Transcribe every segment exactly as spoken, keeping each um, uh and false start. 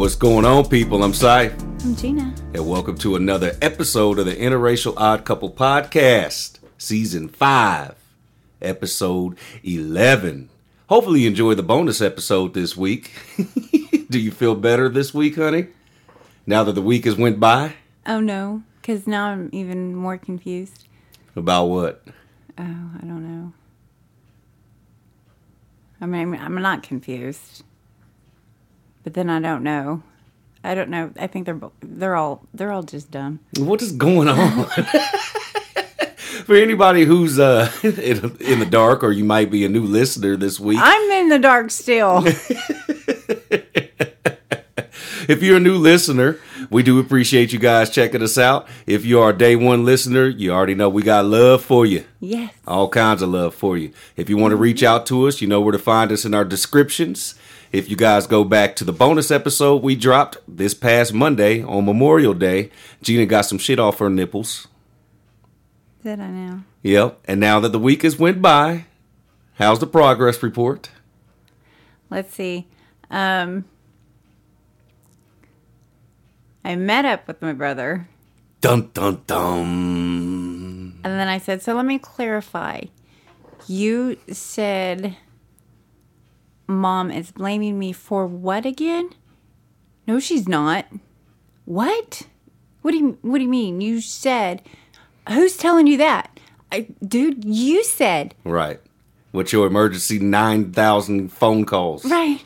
What's going on, people? I'm Cy. I'm Gina. And welcome to another episode of the Interracial Odd Couple Podcast, Season five, Episode eleven. Hopefully you enjoyed the bonus episode this week. Do you feel better this week, honey? Now that the week has went by? Oh, no, because now I'm even more confused. About what? Oh, I don't know. I mean, I'm not confused. But then I don't know. I don't know. I think they're they're all they're all just dumb. What is going on? For anybody who's uh, in, in the dark, or you might be a new listener this week. I'm in the dark still. If you're a new listener, we do appreciate you guys checking us out. If you are a day one listener, you already know we got love for you. Yes. All kinds of love for you. If you want to reach out to us, you know where to find us in our descriptions. If you guys go back to the bonus episode we dropped this past Monday on Memorial Day, Gina got some shit off her nipples. Did I now? Yep. And now that the week has went by, how's the progress report? Let's see. Um... I met up with my brother. Dun, dun, dun. And then I said, so let me clarify. You said Mom is blaming me for what again? No, she's not. What? What do you, what do you mean? You said, who's telling you that? I, dude, you said. Right. What's your emergency nine thousand phone calls? Right.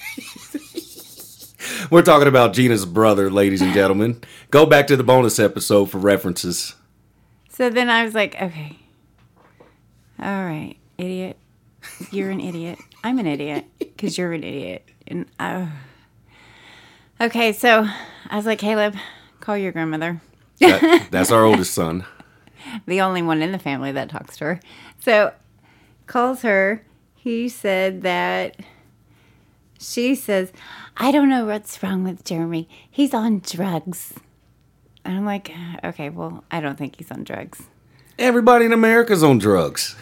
We're talking about Gina's brother, ladies and gentlemen. Go back to the bonus episode for references. So then I was like, okay. All right, idiot. You're an idiot. I'm an idiot because you're an idiot. And uh, Okay, so I was like, Caleb, call your grandmother. That, that's our oldest son. The only one in the family that talks to her. So calls her. He said that she says, I don't know what's wrong with Jeremy. He's on drugs. And I'm like, okay, well, I don't think he's on drugs. Everybody in America's on drugs.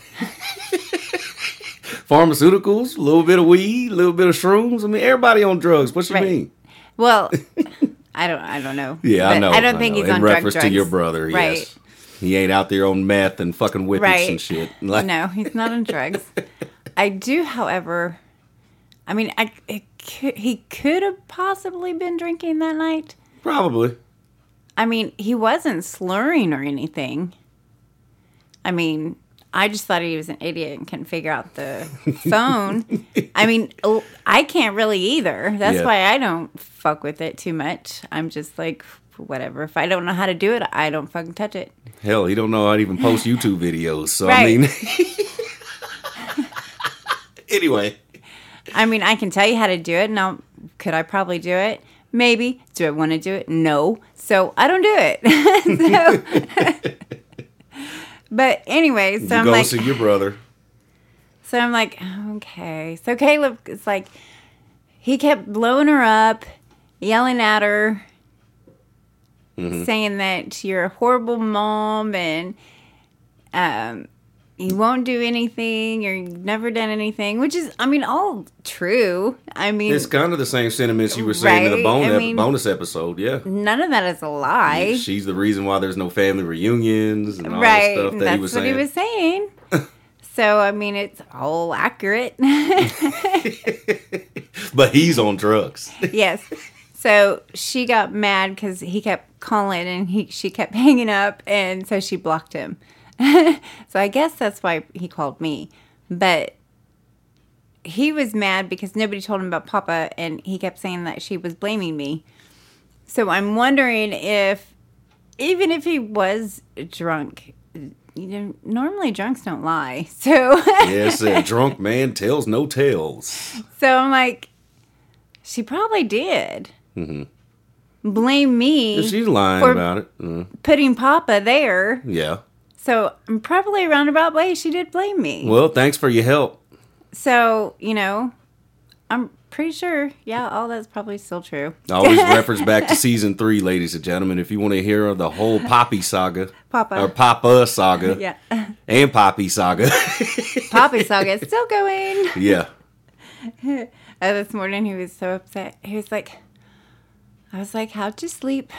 Pharmaceuticals, a little bit of weed, a little bit of shrooms. I mean, everybody on drugs. What you right. mean? Well, I don't I don't know. Yeah, but I know. I don't I think know. he's in on reference drug drugs. to your brother, right. yes. He ain't out there on meth and fucking whippets right. and shit. Like, no, he's not on drugs. I do, however, I mean, I it could, he could have possibly been drinking that night. Probably. I mean, he wasn't slurring or anything. I mean, I just thought he was an idiot and couldn't figure out the phone. I mean, I can't really either. That's yeah. why I don't fuck with it too much. I'm just like, whatever. If I don't know how to do it, I don't fucking touch it. Hell, he don't know how to even post YouTube videos. So, right. I mean... Anyway. I mean, I can tell you how to do it. Now, could I probably do it? Maybe. Do I want to do it? No. So, I don't do it. so, but anyway, so you I'm go like... see your brother. So, I'm like, okay. So, Caleb is like... He kept blowing her up, yelling at her, mm-hmm. saying that you're a horrible mom and... um. You won't do anything, or you've never done anything, which is, I mean, all true. I mean... It's kind of the same sentiments you were saying right? in the bon- I ep- mean, bonus episode, yeah. None of that is a lie. She's the reason why there's no family reunions and all right. that stuff that That's he was what saying. he was saying. So, I mean, it's all accurate. But he's on drugs. Yes. So, she got mad because he kept calling, and he she kept hanging up, and so she blocked him. So I guess that's why he called me. But he was mad because nobody told him about Papa, and he kept saying that she was blaming me. So I'm wondering if, even if he was drunk, you know, normally drunks don't lie. So yes, a drunk man tells no tales. So I'm like, she probably did. Mm-hmm. Blame me. If she's lying for about it. Mm. Putting Papa there. Yeah. So, probably a roundabout way, she did blame me. Well, thanks for your help. So, you know, I'm pretty sure, yeah, all that's probably still true. Always reference back to season three, ladies and gentlemen, if you want to hear the whole Poppy saga. Papa. Or Papa saga. Yeah. And Poppy saga. Poppy saga is still going. Yeah. Uh, this morning, he was so upset. He was like, I was like, how'd you sleep?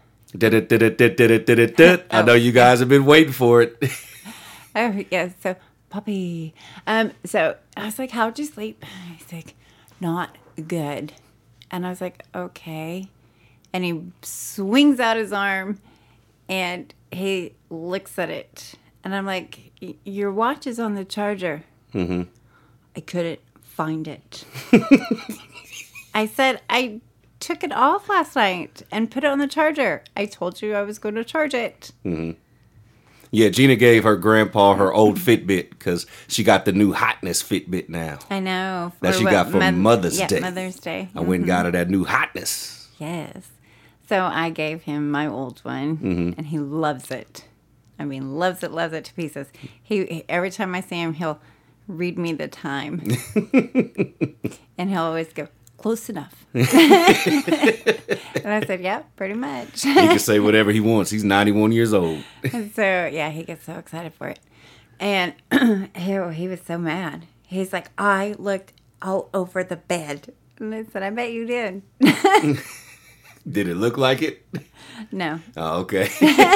I know you guys have been waiting for it. Oh, yeah. So, puppy. Um, so I was like, how'd you sleep? He's like, not good. And I was like, okay. And he swings out his arm and he looks at it. And I'm like, your watch is on the charger. Mm-hmm. I couldn't find it. I said, I took it off last night and put it on the charger. I told you I was going to charge it. Mm-hmm. Yeah, Gina gave her grandpa her old Fitbit because she got the new hotness Fitbit now. I know. That she got for Mo- Mother's yeah, Day. Mother's Day. I went and got her that new hotness. Yes. So I gave him my old one, Mm-hmm. and he loves it. I mean, loves it, loves it to pieces. He every time I see him, he'll read me the time, and he'll always go, close enough. And I said, yeah, pretty much. He can say whatever he wants. He's ninety-one years old. And so, yeah, he gets so excited for it. And he, he was so mad. He's like, I looked all over the bed. And I said, I bet you did. Did it look like it? No. Oh, okay.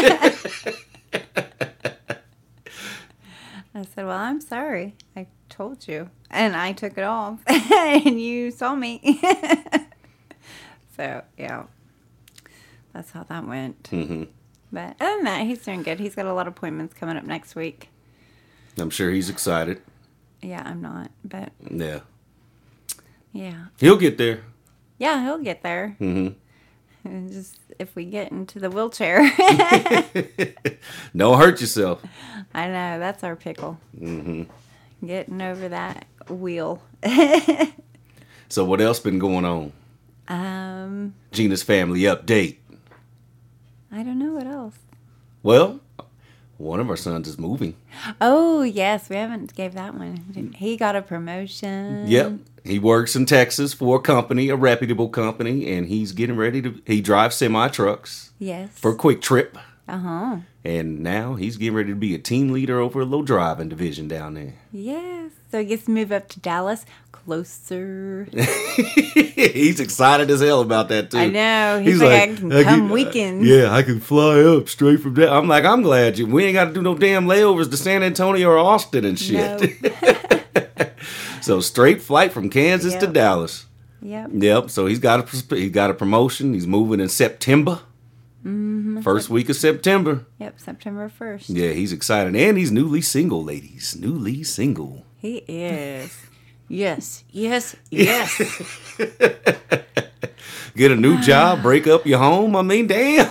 I said, well, I'm sorry. I told you. And I took it off. And you saw me. So, yeah. That's how that went. Mm-hmm. But other than that, he's doing good. He's got a lot of appointments coming up next week. I'm sure he's excited. Yeah, I'm not. But, Yeah. yeah. He'll get there. Yeah, he'll get there. Mm-hmm. And just if we get into the wheelchair. Don't hurt yourself. I know, that's our pickle. Mm-hmm. Getting over that wheel. So what else been going on? um, Gina's family update. I don't know what else. Well, one of our sons is moving. Oh, yes, we haven't gave that one. He got a promotion. Yep. He works in Texas for a company, a reputable company, and he's getting ready to, he drives semi-trucks Yes. for a quick trip. Uh-huh. And now he's getting ready to be a team leader over a little driving division down there. Yes. So he gets to move up to Dallas, closer. He's excited as hell about that, too. I know. He's, like, I can come weekends. Yeah, I can fly up straight from there. I'm like, I'm glad you, we ain't got to do no damn layovers to San Antonio or Austin and shit. No. So straight flight from Kansas to Yep. Dallas. Yep. Yep. So he's got a he got a promotion. He's moving in September. Mm-hmm. First week of September. Yep, September first. Yeah, he's excited, and he's newly single, ladies. Newly single. He is. Yes, yes, yes. Get a new job, break up your home. I mean, damn.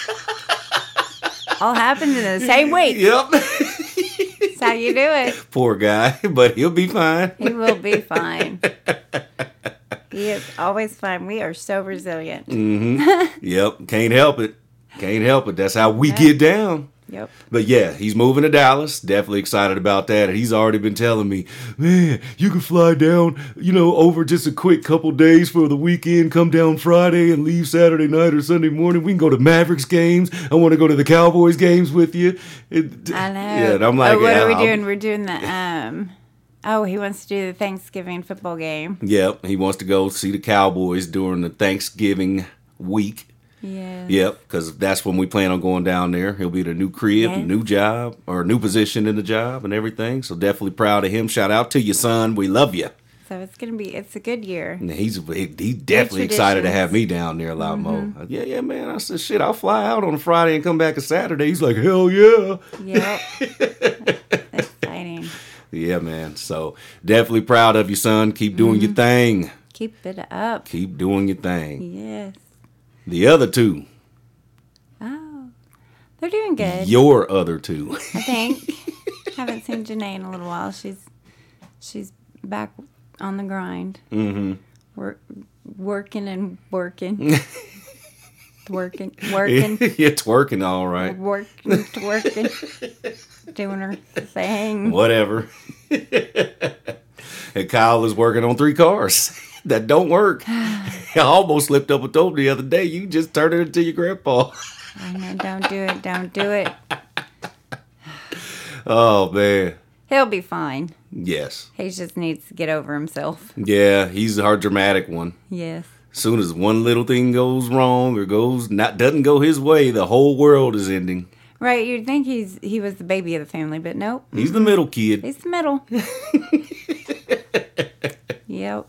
All happened in the same week. Yep. That's how you do it. Poor guy, but he'll be fine. He will be fine. He is always fine. We are so resilient. Mm-hmm. Yep. Can't help it. Can't help it. That's how we Yep. get down. Yep. But yeah, he's moving to Dallas. Definitely excited about that. And he's already been telling me, man, you can fly down, you know, over just a quick couple days for the weekend. Come down Friday and leave Saturday night or Sunday morning. We can go to Mavericks games. I want to go to the Cowboys games with you. It, I know. Yeah, and I'm like, oh, what yeah, are we I'll- doing? We're doing the um. Oh, he wants to do the Thanksgiving football game. Yep, he wants to go see the Cowboys during the Thanksgiving week. Yeah. Yep, because that's when we plan on going down there. He'll be at a new crib, Yes. new job, or a new position in the job and everything. So definitely proud of him. Shout out to you, son. We love you. So it's gonna be. It's a good year. And he's he, he's definitely excited to have me down there a lot Mm-hmm. more. Yeah, yeah, man. I said, shit, I'll fly out on a Friday and come back a Saturday. He's like, hell yeah. Yep. Exciting. Yeah, man. So definitely proud of you, son. Keep doing Mm-hmm. your thing. Keep it up. Keep doing your thing. Yes. The other two, Oh, they're doing good. your other two. I think. Haven't seen Janae in a little while. She's she's back on the grind. Mm-hmm. Work, working and working. working, working, It's working all right. working, working. Doing her thing. Whatever. And Kyle is working on three cars that don't work. I almost slipped up and told him the other day, you just turned it into your grandpa. I know, don't do it, don't do it. Oh, man. He'll be fine. Yes. He just needs to get over himself. Yeah, he's our dramatic one. Yes. Soon as one little thing goes wrong or goes not doesn't go his way, the whole world is ending. Right, you'd think he's he was the baby of the family, but nope. He's the middle kid. He's the middle. Yep.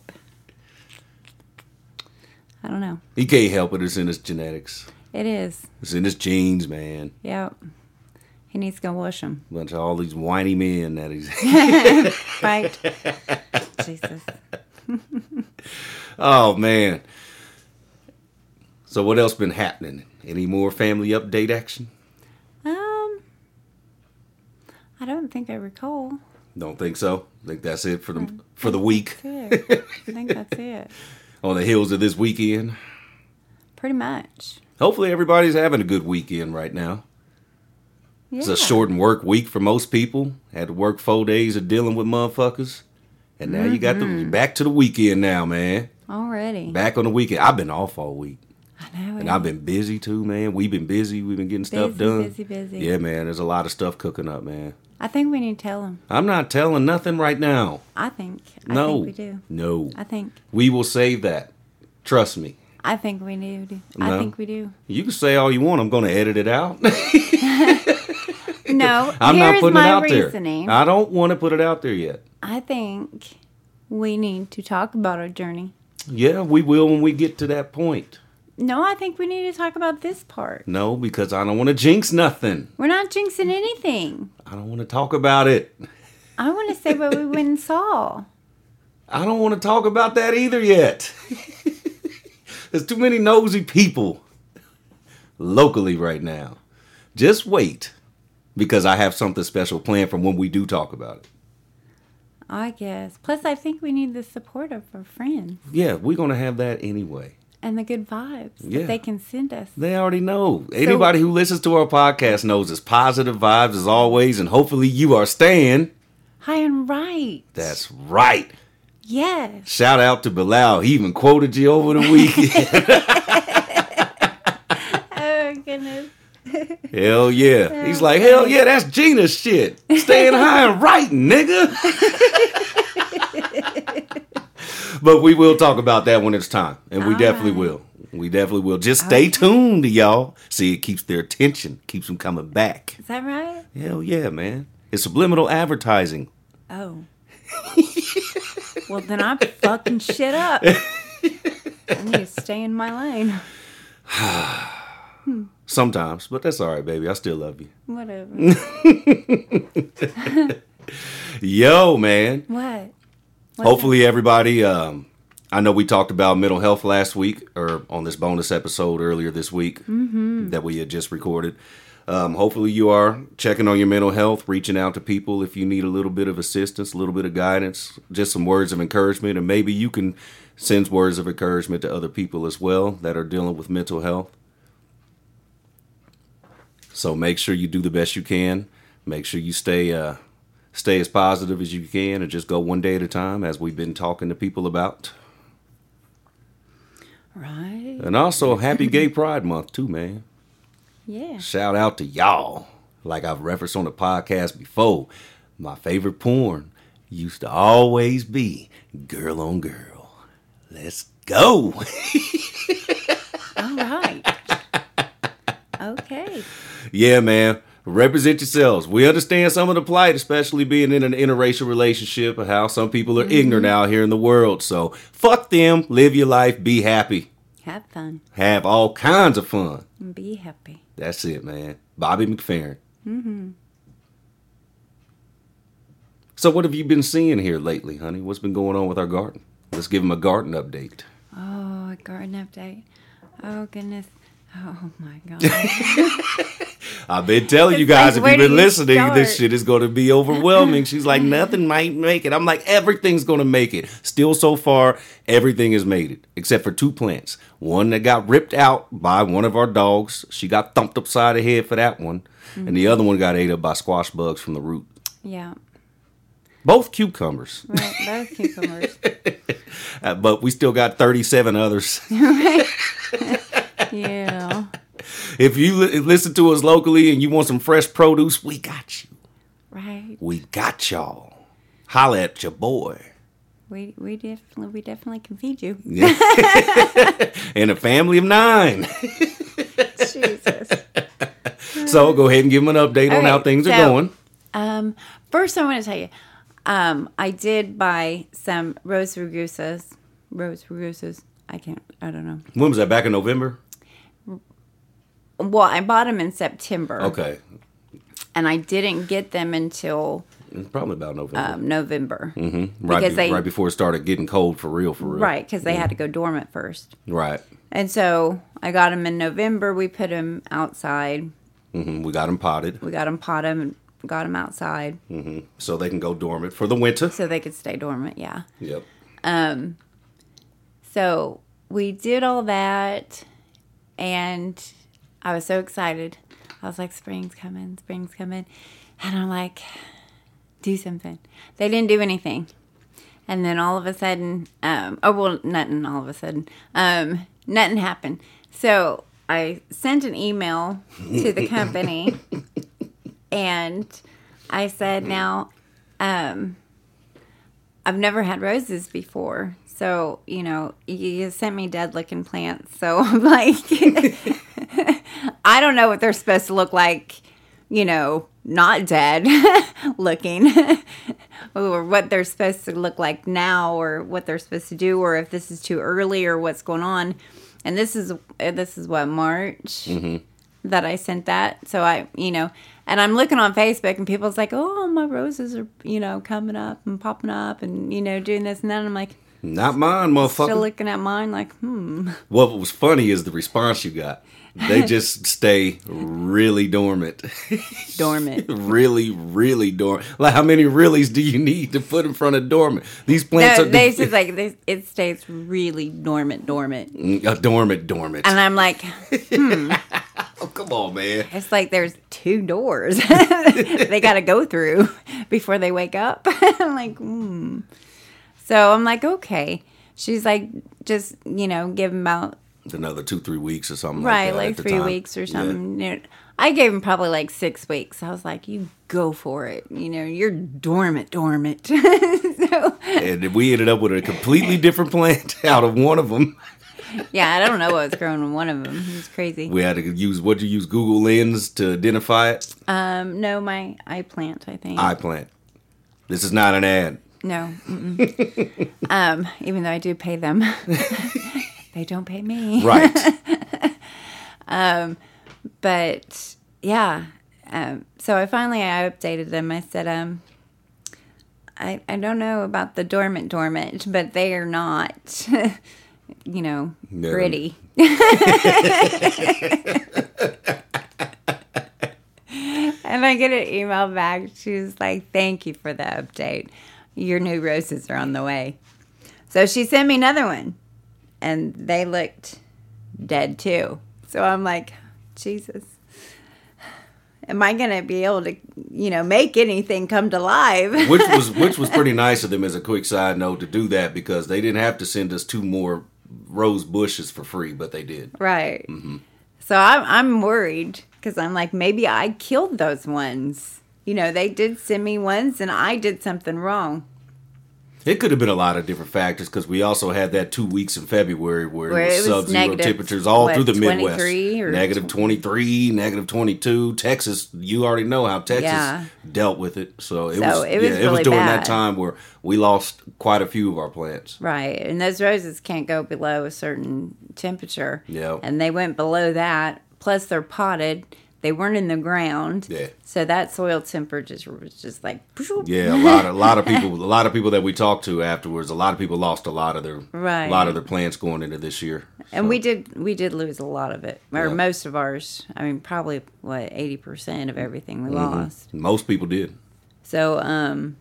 I don't know. He can't help it. It's in his genetics. It is. It's in his genes, man. Yep. He needs to go wash them. Bunch of all these whiny men that he's... Right. Jesus. Oh, man. So what else been happening? Any more family update action? Um, I don't think I recall. Don't think so. Think that's it for the for the week. That's it. I think that's it. On the heels of this weekend. Pretty much. Hopefully everybody's having a good weekend right now. Yeah. It's a shortened work week for most people. Had to work four days of dealing with motherfuckers. And now mm-hmm. you got the back to the weekend now, man. Already. Back on the weekend. I've been off all week. I know. And I've been busy too, man. We've been busy. We've been getting busy, stuff done. Busy, busy, Yeah, man. There's a lot of stuff cooking up, man. I think we need to tell them. I'm not telling nothing right now. I think. I no. think we do. No. I think. We will save that. Trust me. I think we do. No. I think we do. You can say all you want. I'm going to edit it out. No. I'm not putting my it out reasoning. there. I don't want to put it out there yet. I think we need to talk about our journey. Yeah, we will when we get to that point. No, I think we need to talk about this part. No, because I don't want to jinx nothing. We're not jinxing anything. I don't want to talk about it. I want to say what we went and saw. I don't want to talk about that either yet. There's too many nosy people locally right now. Just wait, because I have something special planned for when we do talk about it. I guess. Plus, I think we need the support of our friends. Yeah, we're going to have that anyway. And the good vibes yeah. that they can send us. They already know. So, anybody who listens to our podcast knows it's positive vibes as always, and hopefully you are staying high and right. That's right. Yes. Shout out to Bilal. He even quoted you over the weekend. Oh, goodness. Hell yeah. He's like, hell yeah, that's Gina's shit. Staying high and right, nigga. But we will talk about that when it's time. And we All definitely right. will. We definitely will. Just stay okay. tuned, y'all. See, it keeps their attention. Keeps them coming back. Is that right? Hell yeah, man. It's subliminal advertising. Oh. Well, then I'm fucking shit up. I need to stay in my lane. hmm. Sometimes, but that's all right, baby. I still love you. Whatever. Yo, man. What? What's Hopefully that? everybody, um, I know we talked about mental health last week, or on this bonus episode earlier this week mm-hmm. that we had just recorded. Um, hopefully you are checking on your mental health, reaching out to people if you need a little bit of assistance, a little bit of guidance, just some words of encouragement, and maybe you can send words of encouragement to other people as well that are dealing with mental health. So make sure you do the best you can. Make sure you stay uh, stay as positive as you can, and just go one day at a time, as we've been talking to people about. Right. And also, happy Gay Pride Month too, man. Yeah. Shout out to y'all. Like I've referenced on the podcast before, my favorite porn used to always be girl on girl. Let's go. All right. Okay. Yeah, man. Represent yourselves. We understand some of the plight, especially being in an interracial relationship, and how some people are mm-hmm. ignorant out here in the world. So fuck them. Live your life. Be happy. Have fun. Have all kinds of fun. Be happy. That's it, man. Bobby McFerrin. Mm-hmm. So what have you been seeing here lately, honey? What's been going on with our garden? Let's give them a garden update. Oh, a garden update. Oh, goodness. Oh, my God. I've been telling it's you guys, like, if you've been listening, start? This shit is going to be overwhelming. She's like, nothing might make it. I'm like, everything's going to make it. Still, so far, everything has made it, except for two plants. One that got ripped out by one of our dogs. She got thumped upside the head for that one. Mm-hmm. And the other one got ate up by squash bugs from the root. Yeah. Both cucumbers. Right, both cucumbers. uh, but we still got thirty-seven others. Right. Yeah. If you li- listen to us locally and you want some fresh produce, we got you. Right. We got y'all. Holla at your boy. we we definitely we definitely can feed you. Yeah. And a family of nine. Jesus. So go ahead and give them an update on Okay, how things so, are going. Um, first, I want to tell you, um, I did buy some rose rugusas. Rose rugusas. I can't. I don't know. When was that? Back in November? Well, I bought them in September. Okay. And I didn't get them until It's probably about November. um, November. Mm-hmm. Right, because be, they- right before it started getting cold for real, for real. Right, because they had to go dormant first. Right. And so I got them in November. We put them outside. Mm-hmm. We got them potted. We got them potted and got them outside Mm-hmm. So they can go dormant for the winter. so they could stay dormant. Yeah. Yep. Um. So we did all that, and I was so excited. I was like, "Spring's coming, spring's coming," and I'm like, "Do something." They didn't do anything, and then all of a sudden, um, oh well, nothing. All of a sudden, um, nothing happened. So I sent an email to the company, and I said, "Now, um, I've never had roses before." So, you know, you sent me dead looking plants. So I'm like, I don't know what they're supposed to look like, you know, not dead looking, or what they're supposed to look like now, or what they're supposed to do, or if this is too early, or what's going on. And this is, this is what, March Mm-hmm. that I sent that. So I, you know, and I'm looking on Facebook and people's like, oh, my roses are, you know, coming up and popping up and, you know, doing this and that. And I'm like, Not mine, motherfucker. still looking at mine like, hmm. What was funny is the response you got. They just stay really dormant. Dormant. really, really dormant. Like, how many reallys do you need to put in front of dormant? These plants No, are they said like this, it stays really dormant, dormant. uh, dormant, dormant. And I'm like, Oh, come on, man. it's like there's two doors they got to go through before they wake up. I'm like, hmm. So I'm like, okay. She's like, just, you know, give them about, It's another two, three weeks or something right, like that. like at the three time. weeks or Yeah. something. You know, I gave him probably like six weeks. I was like, you go for it. You know, you're dormant, dormant. So, And we ended up with a completely different plant out of one of them. yeah, I don't know what was growing in one of them. It was crazy. We had to use, what'd you use, Google Lens to identify it? Um, no, my eye plant, I think. Eye plant. This is not an ad. No. Mm-mm. um, even though I do pay them, they don't pay me. Right. But yeah, um, so I finally I updated them. I said, um, I I don't know about the dormant dormant, but they are not, you know, Yeah. pretty. And I get an email back. She was like, "Thank you for the update. Your new roses are on the way." So she sent me another one, and they looked dead too. So I'm like, Jesus, am I gonna be able to, you know, make anything come to life? which was which was pretty nice of them as a quick side note to do that, because they didn't have to send us two more rose bushes for free, but they did. Right. So I'm I'm worried because I'm like, maybe I killed those ones. You know, they did send me ones, and I did something wrong. It could have been a lot of different factors, because we also had that two weeks in February where, Where it was it was sub-zero negative, temperatures all what, through the Midwest. twenty-three or Negative twenty-three, negative twenty-two. Texas, you already know how Texas Yeah. dealt with it. So it So was, it was yeah, it was really during bad. that time where we lost quite a few of our plants. Right. And those roses can't go below a certain temperature. Yeah. And they went below that. Plus, they're potted. They weren't in the ground. Yeah. So that soil temperature was just like. Yeah, a lot of a lot of people, a lot of people that we talked to afterwards, a lot of people lost a lot of their, Right. a lot of their plants going into this year. And So, we did we did lose a lot of it, or Yeah. most of ours. I mean, probably what eighty percent of everything we Mm-hmm. lost. most people did. So um,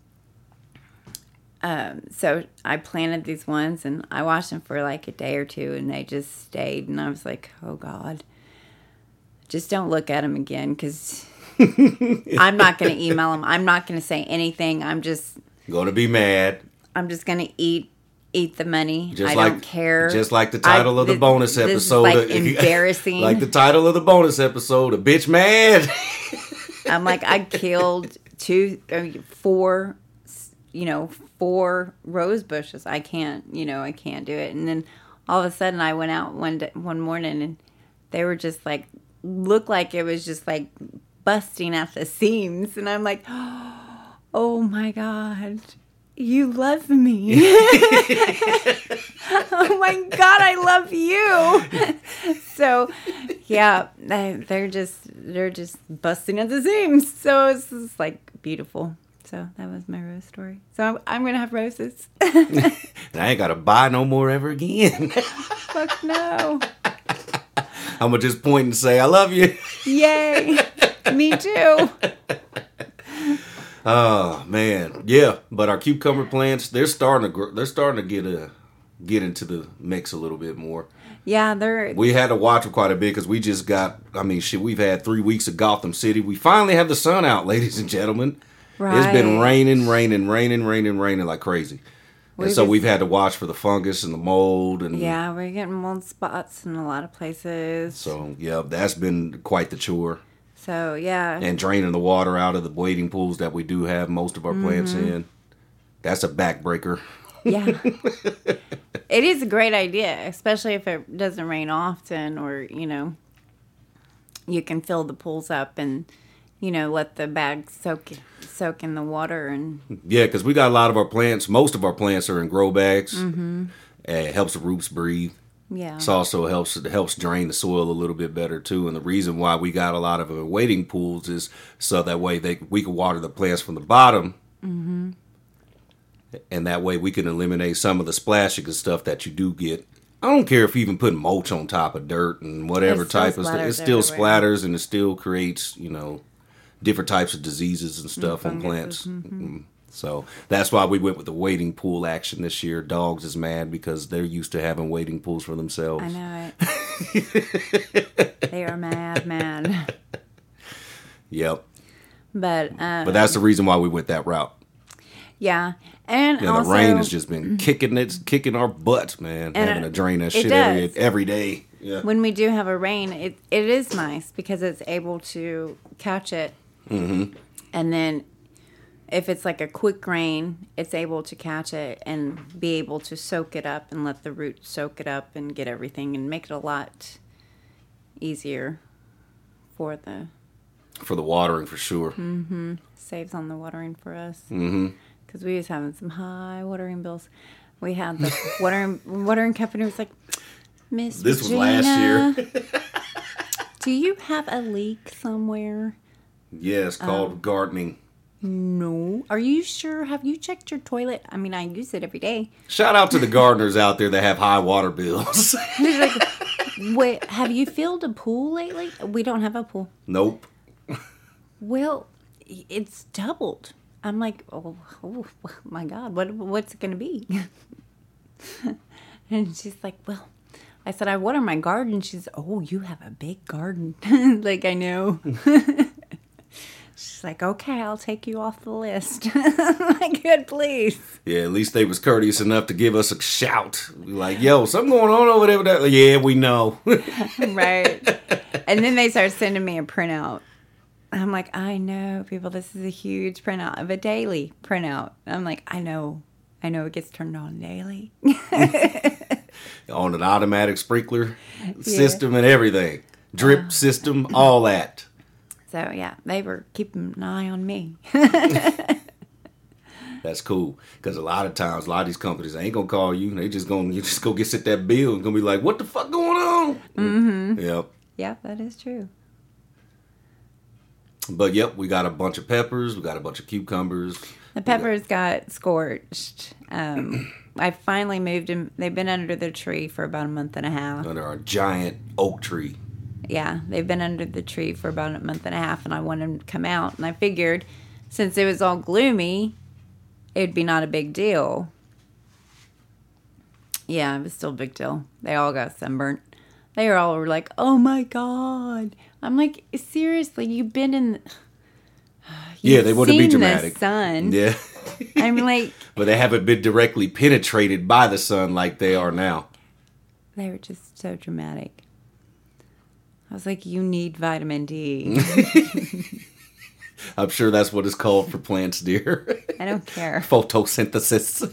um, so I planted these ones, and I watched them for like a day or two, and they just stayed. And I was like, oh God, just don't look at them again, because I'm not going to email them. I'm not going to say anything. I'm just Going to be mad. I'm just going to eat. Eat the money. Just I like, don't care. Just like the title I- of the this- bonus this is, episode. like, embarrassing. Like the title of the bonus episode, a bitch mad. I'm like, I killed two, uh, four you know, four rose bushes. I can't, you know, I can't do it. And then all of a sudden I went out one day, one morning and they were just like, looked like it was just like busting at the seams. And I'm like, oh my God, you love me. Oh my God, I love you. So yeah, they, they're just, they're just busting at the seams. So it's just like beautiful. So that was my rose story. So I'm, I'm going to have roses. And I ain't got to buy no more ever again. Fuck no. I'm going to just point and say, I love you. Yay. Me too. Oh, man. Yeah, but our cucumber plants, they're starting to grow, they're starting to get a, get into the mix a little bit more. Yeah, they're... We had to watch them quite a bit because we just got, I mean, shit, we've had three weeks of Gotham City. We finally have the sun out, ladies and gentlemen. Right. It's been raining, raining, raining, raining, raining like crazy. We and so just- we've had to watch for the fungus and the mold. And Yeah, we're getting mold spots in a lot of places. so, yeah, that's been quite the chore. So, yeah. And draining the water out of the wading pools that we do have most of our plants Mm-hmm. in. That's a backbreaker. Yeah. It is a great idea, especially if it doesn't rain often or, you know, you can fill the pools up and, you know, let the bag soak soak in the water. And Yeah, because we got a lot of our plants, most of our plants are in grow bags. Mm-hmm. And it helps the roots breathe. yeah. It also helps it helps drain the soil a little bit better too. And the reason why we got a lot of uh, wading pools is so that way they we can water the plants from the bottom, mm-hmm. and that way we can eliminate some of the splashing and stuff that you do get. I don't care if you even put mulch on top of dirt and whatever It still type of stuff. It splatters still everywhere. splatters and it still creates, you know, different types of diseases and stuff on plants. Mm-hmm. So that's why we went with the wading pool action this year. Dogs is mad because they're used to having wading pools for themselves. I know it. They are mad, mad. Yep. But, um, But that's the reason why we went that route. yeah. And And also, the rain has just been kicking it, kicking our butts, man. And having it- to drain that it shit every, does. every day. Yeah. when we do have a rain, it, it is nice because it's able to catch it. Mm-hmm. And then if it's like a quick rain, it's able to catch it and be able to soak it up and let the roots soak it up and get everything and make it a lot easier for the... For the watering, for sure. Mm-hmm. Saves on the watering for us. Mm-hmm. Because we was having some high watering bills. We had the watering watering company was like, Miss This was last year. Do you have a leak somewhere? Yeah, it's called Um, gardening. No. Are you sure? Have you checked your toilet? I mean, I use it every day. Shout out to the gardeners out there that have high water bills. Wait, have you filled a pool lately? We don't have a pool. Nope. Well, it's doubled. I'm like, oh, oh my God, what what's it going to be? And she's like, well, I said, I water my garden. She's, oh, you have a big garden. Like, I know. She's like, okay, I'll take you off the list. I'm like, good, please. Yeah, at least they was courteous enough to give us a shout. We like, yo, something going on over there with that. Like, yeah, we know. Right. And then they start sending me a printout. I'm like, I know, people, this is a huge printout of a daily printout. I'm like, I know. I know it gets turned on daily. On an automatic sprinkler system and everything. Drip system, all that. So, yeah, they were keeping an eye on me. That's cool. Because a lot of times, a lot of these companies ain't going to call you. They just going to you just go get sit that bill and going to be like, what the fuck going on? Mm-hmm. Yep. Yeah, that is true. But, yep, we got a bunch of peppers. We got a bunch of cucumbers. The peppers got scorched. Um, I finally moved them. They've been under the tree for about a month and a half. Under our giant oak tree. Yeah, they've been under the tree for about a month and a half, and I wanted them to come out. And I figured, since it was all gloomy, it'd be not a big deal. Yeah, it was still a big deal. They all got sunburnt. They were all like, "Oh my God!" I'm like, seriously, you've been in. Yeah, they want to be seen dramatic. The sun. Yeah. I'm like, But they haven't been directly penetrated by the sun like they are now. they were just so dramatic. I was like, you need vitamin D. I'm sure that's what it's called for plants, dear. I don't care. Photosynthesis.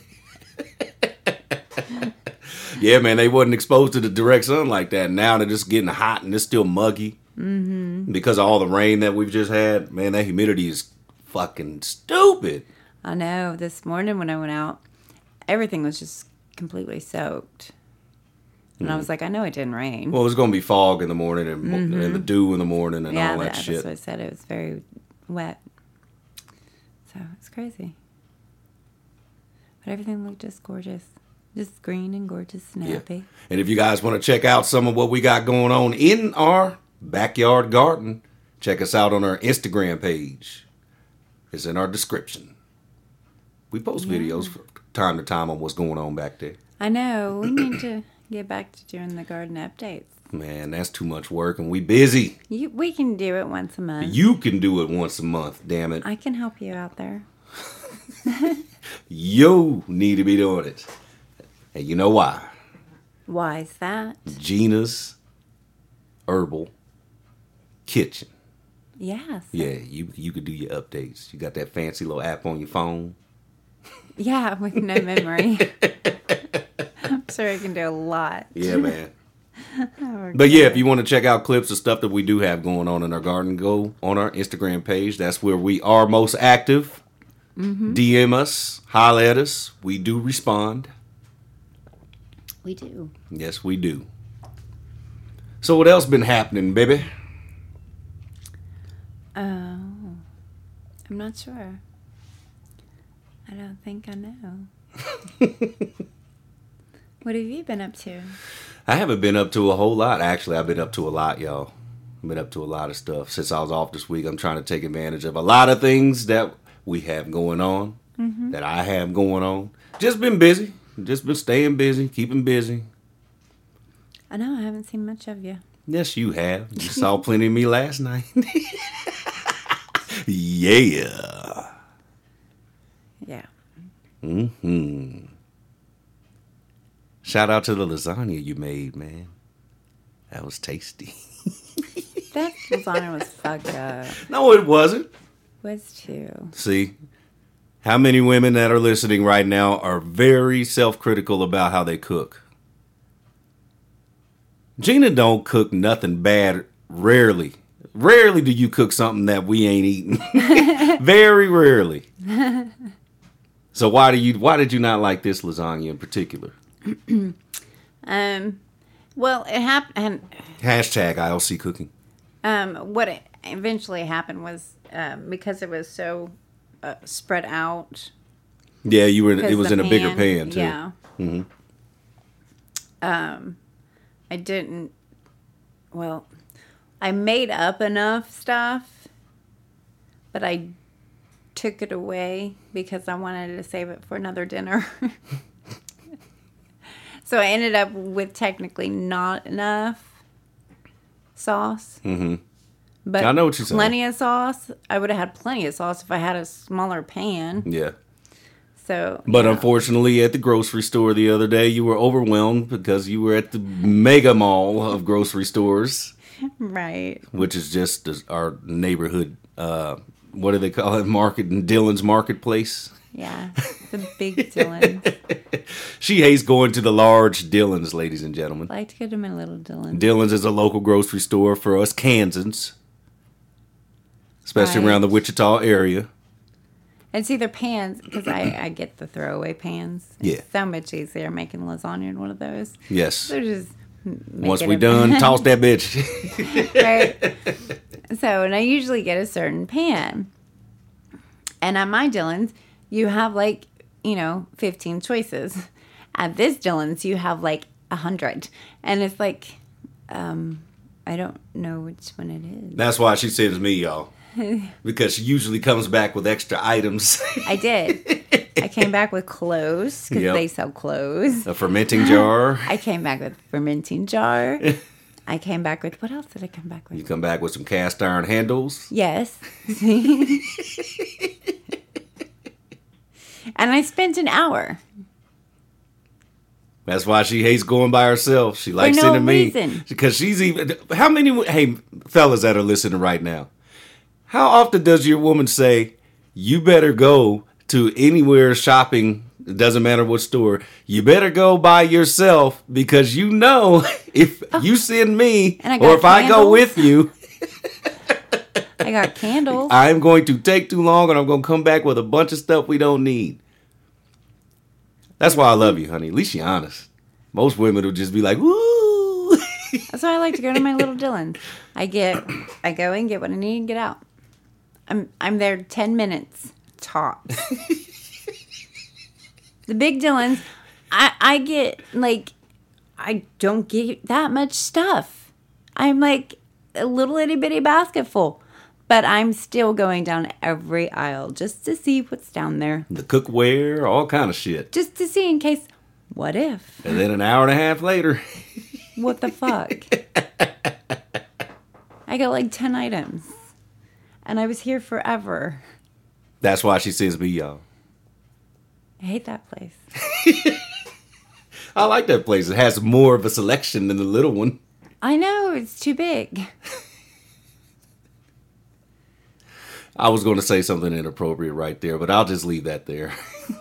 Yeah, man, they wasn't exposed to the direct sun like that. Now they're just getting hot and it's still muggy. Mm-hmm. Because of all the rain that we've just had. Man, that humidity is fucking stupid. I know. This morning when I went out, everything was just completely soaked. And mm. I was like, I know it didn't rain. Well, there's going to be fog in the morning and, mm-hmm. and the dew in the morning and yeah, all that yeah, shit. That's what I said. It was very wet. So it's crazy. But everything looked just gorgeous. Just green and gorgeous and happy. Yeah. And if you guys want to check out some of what we got going on in our backyard garden, check us out on our Instagram page. It's in our description. We post yeah. videos from time to time on what's going on back there. I know. We need to get back to doing the garden updates. Man, that's too much work and we busy. You, we can do it once a month. You can do it once a month, damn it. I can help you out there. You need to be doing it. And you know why? Why is that? Gina's Herbal Kitchen. Yes. Yeah, you you could do your updates. You got that fancy little app on your phone. Yeah, with no memory. I'm sure I can do a lot. Yeah, man. Oh, but yeah, if you want to check out clips of stuff that we do have going on in our garden, go on our Instagram page. That's where we are most active. Mm-hmm. D M us, holler at us. We do respond. We do. Yes, we do. So what else been happening, baby? Oh, I'm not sure. I don't think I know. What have you been up to? I haven't been up to a whole lot. Actually, I've been up to a lot, y'all. I've been up to a lot of stuff. Since I was off this week, I'm trying to take advantage of a lot of things that we have going on, mm-hmm. that I have going on. Just been busy. Just been staying busy, keeping busy. I know, I haven't seen much of you. Yes, you have. You saw plenty of me last night. Yeah. Yeah. Mm-hmm. Shout out to the lasagna you made, man. That was tasty. That lasagna was fucked up. No, it wasn't. Was too. See? How many women that are listening right now are very self-critical about how they cook? Gina don't cook nothing bad, rarely. Rarely do you cook something that we ain't eating. Very rarely. So why do you why did you not like this lasagna in particular? um well, it happened. Hashtag I L C cooking. Um what it eventually happened was um, because it was so Uh, spread out. Yeah, you were. It was in pan, a bigger pan too. Yeah. Mm-hmm. Um, I didn't. Well, I made up enough stuff, but I took it away because I wanted to save it for another dinner. So I ended up with technically not enough sauce. Mm-hmm. But I know what you're saying. Plenty of sauce. I would have had plenty of sauce if I had a smaller pan. Yeah. So. But yeah. Unfortunately, at the grocery store the other day, you were overwhelmed because you were at the mega mall of grocery stores. Right. Which is just our neighborhood. Uh, what do they call it? Market, Dillon's Marketplace. Yeah, the big Dillons. She hates going to the large Dillons, ladies and gentlemen. I like to go to my little Dillons. Dillons is a local grocery store for us Kansans. Especially right. around the Wichita area. It's either pans, because I, I get the throwaway pans. It's yeah. so much easier making lasagna in one of those. Yes. They're just once we done, toss that bitch. Right. So, and I usually get a certain pan. And at my Dillons, you have like, you know, fifteen choices. At this Dillons, you have like one hundred. And it's like, um, I don't know which one it is. That's why she sends me, y'all. Because she usually comes back with extra items. I did. I came back with clothes because yep. they sell clothes. A fermenting jar. I came back with a fermenting jar. I came back with, what else did I come back with? You come back with some cast iron handles. Yes. And I spent an hour. That's why she hates going by herself. She likes For no sending me. reason. Because she's even, how many, hey, fellas that are listening right now, How often does your woman say, you better go to anywhere shopping, it doesn't matter what store, you better go by yourself because you know if oh. you send me or if candles. I go with you, I got candles. I'm going to take too long and I'm going to come back with a bunch of stuff we don't need. That's why I love you, honey. At least you're honest. Most women will just be like, woo. That's why I like to go to my Little Dillon. I get, I go and get what I need and get out. I'm I'm there ten minutes tops. The Big Dillons, I, I get, like, I don't get that much stuff. I'm like a little itty bitty basket full. But I'm still going down every aisle just to see what's down there. The cookware, all kind of shit. Just to see in case, what if? And then an hour and a half later. What the fuck? I got like ten items. And I was here forever. That's why she sends me y'all. I hate that place. I like that place. It has more of a selection than the little one. I know, it's too big. I was going to say something inappropriate right there, but I'll just leave that there.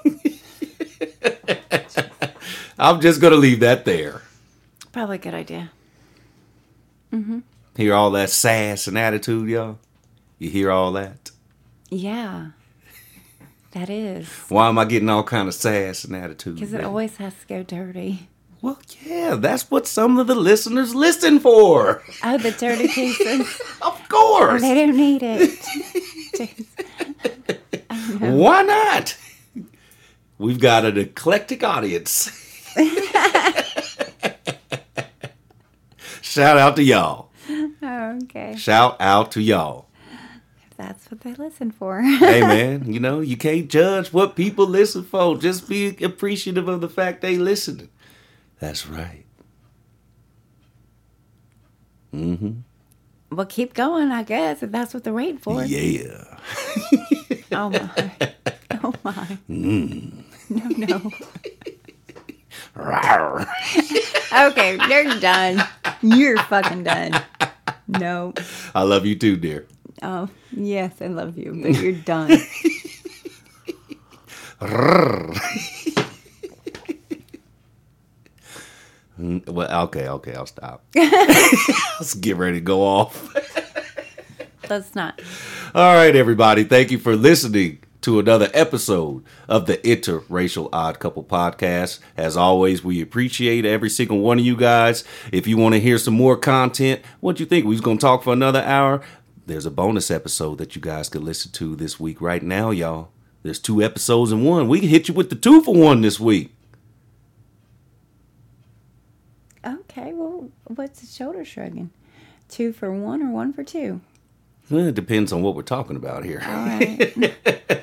I'm just going to leave that there. Probably a good idea. Mm-hmm. Hear all that sass and attitude, y'all? You hear all that? Yeah. That is. Why am I getting all kind of sass and attitude? Because it always has to go dirty. Well, yeah, that's what some of the listeners listen for. Oh, the dirty pieces. Of course. Oh, they don't need it. Why not? We've got an eclectic audience. Shout out to y'all. Oh, okay. Shout out to y'all. If that's what they listen for. Hey, man, you know, you can't judge what people listen for. Just be appreciative of the fact they listening. That's right. Mm-hmm. Well, keep going, I guess, if that's what they're waiting for. Yeah. Oh, my. Oh, my. Mm. No, no. Okay, you're done. You're fucking done. No. I love you too, dear. Oh, yes, I love you, but you're done. Well, okay, okay, I'll stop. Let's get ready to go off. Let's not. All right, everybody. Thank you for listening to another episode of the Interracial Odd Couple Podcast. As always, we appreciate every single one of you guys. If you want to hear some more content, what do you think? We was going to talk for another hour? There's a bonus episode that you guys could listen to this week right now, y'all. There's two episodes in one. We can hit you with the two for one this week. Okay, well, what's the shoulder shrugging? Two for one or one for two? Well, it depends on what we're talking about here. All right.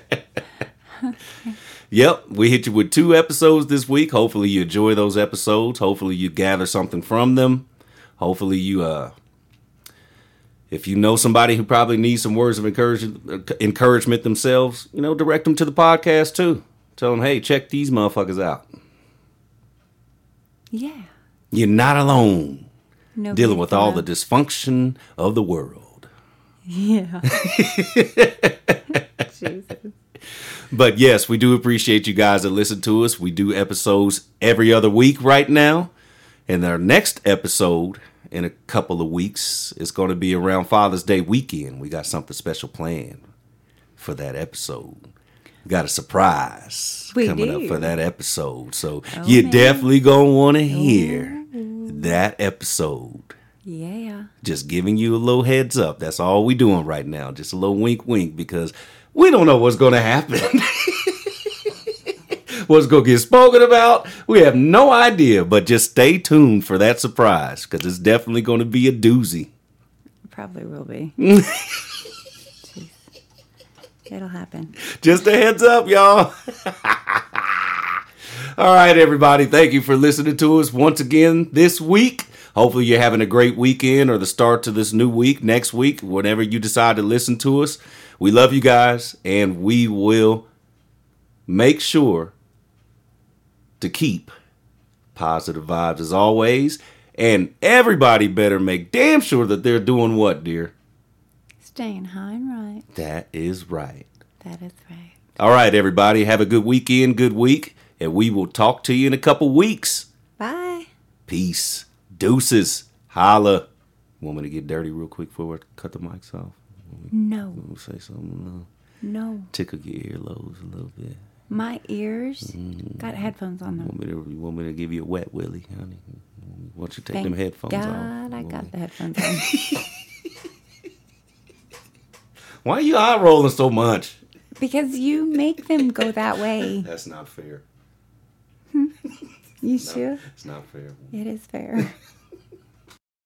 Yep, we hit you with two episodes this week. Hopefully you enjoy those episodes. Hopefully you gather something from them. Hopefully you, uh, if you know somebody who probably needs some words of encouragement, encouragement themselves, you know, direct them to the podcast too. Tell them, hey, check these motherfuckers out. Yeah. You're not alone No dealing with all the fun. dysfunction of the world. Yeah. Jesus. But yes, we do appreciate you guys that listen to us. We do episodes every other week right now. And our next episode in a couple of weeks is going to be around Father's Day weekend. We got something special planned for that episode. We got a surprise we coming do. up for that episode. So Oh, you're man. definitely going to want to hear that episode. Yeah. Just giving you a little heads up. That's all we doing right now. Just a little wink wink because we don't know what's going to happen. What's going to get spoken about? We have no idea, but just stay tuned for that surprise because it's definitely going to be a doozy. Probably will be. It'll happen. Just a heads up, y'all. All right, everybody. Thank you for listening to us once again this week. Hopefully you're having a great weekend or the start to this new week, next week, whenever you decide to listen to us. We love you guys, and we will make sure to keep positive vibes as always. And everybody better make damn sure that they're doing what, dear? staying high and right. That is right. That is right. All right, everybody. Have a good weekend, good week. And we will talk to you in a couple weeks. Bye. Peace. Deuces. Holla. Want me to get dirty real quick before I cut the mics off? No. Let me say something. Uh, No. tickle your earlobes a little bit. My ears got headphones on them. Want me to, you want me to give you a wet willy, honey? Why don't you take Thank them headphones God off? I Want got me- the headphones on. Why are you eye rolling so much? Because you make them go that way. That's not fair. You sure? It's not fair. It is fair.